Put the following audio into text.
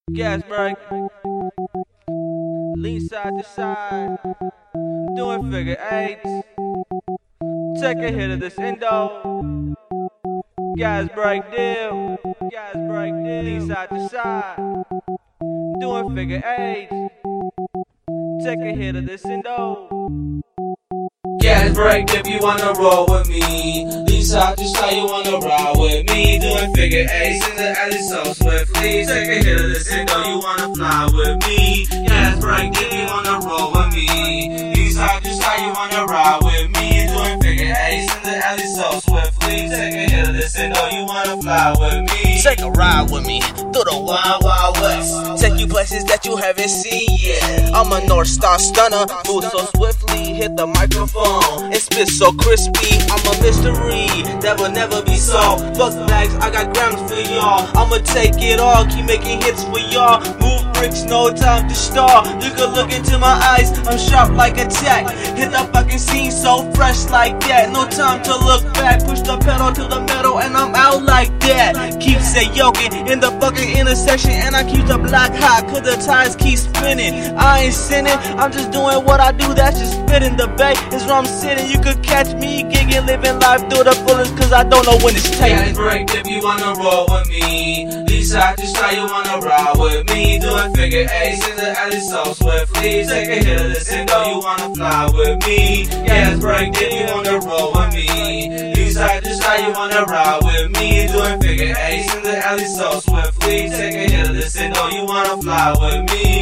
Gas break, lean side to side, doing figure eights. Take a hit of this endo. Gas break deal, lean side to side, doing figure eights. Take a hit of this endo. Gas break if you wanna roll with me. Lean side to side, you wanna ride with me. Doing figure eights in the alley so swiftly. Take a hit of this endo, you wanna fly with me. Gas break if you wanna roll with me. Lean side to side, you wanna ride with me. Doing figure eights in the alley so swiftly. Take a hit of this endo, you wanna fly with me. Take a ride with me through the wild, wild west. Take you places that you haven't seen yet. I'm a North Star stunner, move so swiftly, hit the microphone and spit so crispy. I'm a mystery that will never be solved. Fuck bags, I got grams for y'all. I'ma take it all, keep making hits for y'all. Move bricks, no time to stall. You can look into my eyes, I'm sharp like a tack. Hit the fucking scene so fresh like that. No time to look back, push the pedal to the metal and I'm out like that. Keep say yoking in the fucking intersection and I keep the block hot cause the tires keep spinning. I ain't sinning, I'm just doing what I do, that's just spitting. The bay is where I'm sitting, you could catch me gigging, living life through the fullest cause I don't know when it's taken. Gas break if you wanna roll with me. Lean side to side, you wanna ride with me. Doing figure eights in the alley so swiftly. Take a hit of this endo, you wanna fly with me. Gas break if you wanna roll with me. Lean side to side, you wanna ride with me. Doing figure eights in the alley so swiftly. Take a hit of this endo, you wanna fly with me.